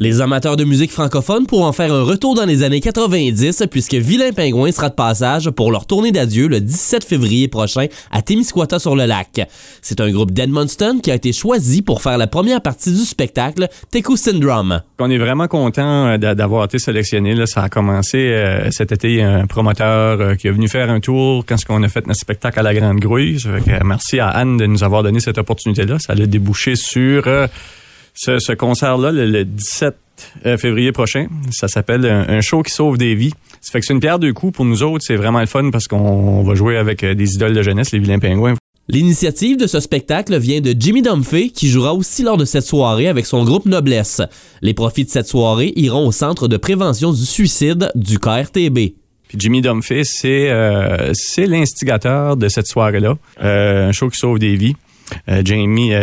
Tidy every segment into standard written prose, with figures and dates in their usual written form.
Les amateurs de musique francophone pourront faire un retour dans les années 90 puisque Vilain Pingouin sera de passage pour leur tournée d'adieu le 17 février prochain à Témiscouata-sur-le-Lac. C'est un groupe d'Edmundston qui a été choisi pour faire la première partie du spectacle Teku Syndrome. On est vraiment content d'avoir été sélectionné. Là, ça a commencé cet été, il y a un promoteur qui est venu faire un tour quand on a fait notre spectacle à la Grande Grouille. Ça fait que merci à Anne de nous avoir donné cette opportunité-là. Ça allait déboucher sur ce concert-là le 17 février prochain. Ça s'appelle un show qui sauve des vies. Ça fait que c'est une pierre deux coups pour nous autres. C'est vraiment le fun parce qu'on va jouer avec des idoles de jeunesse, les Vilains Pingouins. L'initiative de ce spectacle vient de Jimmy Dunphy, qui jouera aussi lors de cette soirée avec son groupe Noblesse. Les profits de cette soirée iront au Centre de prévention du suicide du KRTB. Puis Jimmy Dunphy, c'est l'instigateur de cette soirée-là. Un show qui sauve des vies. Jimmy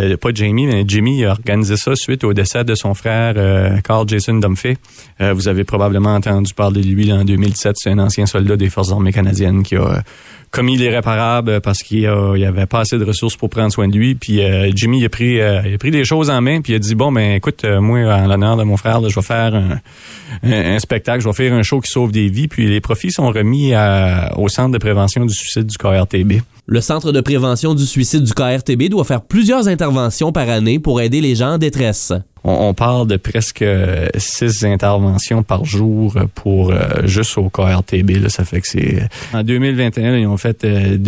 a organisé ça suite au décès de son frère Carl Jason Dunphy. Vous avez probablement entendu parler de lui en 2017. C'est un ancien soldat des Forces armées canadiennes qui a commis l'irréparable parce qu'il avait pas assez de ressources pour prendre soin de lui. Puis Jimmy il a pris les choses en main puis il a dit bon ben écoute moi en l'honneur de mon frère là, je vais faire un spectacle, je vais faire un show qui sauve des vies. Puis les profits sont remis au Centre de prévention du suicide du KRTB. Le Centre de prévention du suicide du KRTB doit faire plusieurs interventions par année pour aider les gens en détresse. On parle de presque 6 interventions par jour pour juste au KRTB. Là, ça fait que c'est... En 2021, ils ont fait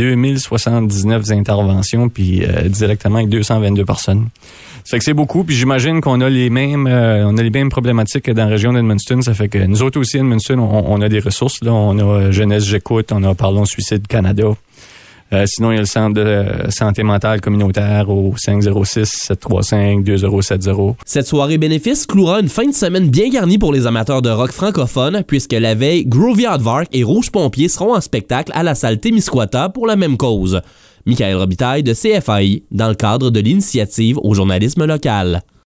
2079 interventions puis directement avec 222 personnes. Ça fait que c'est beaucoup, puis j'imagine qu'on a les mêmes problématiques que dans la région d'Edmundston. Ça fait que nous autres aussi, Edmundston, on a des ressources. Là, on a Jeunesse J'écoute, on a Parlons Suicide Canada. Sinon, il y a le Centre de santé mentale communautaire au 506-735-2070. Cette soirée bénéfice clouera une fin de semaine bien garnie pour les amateurs de rock francophone, puisque la veille, Groovy Aardvark et Rouge Pompier seront en spectacle à la salle Témiscouata pour la même cause. Michael Robitaille de CFAI, dans le cadre de l'initiative au journalisme local.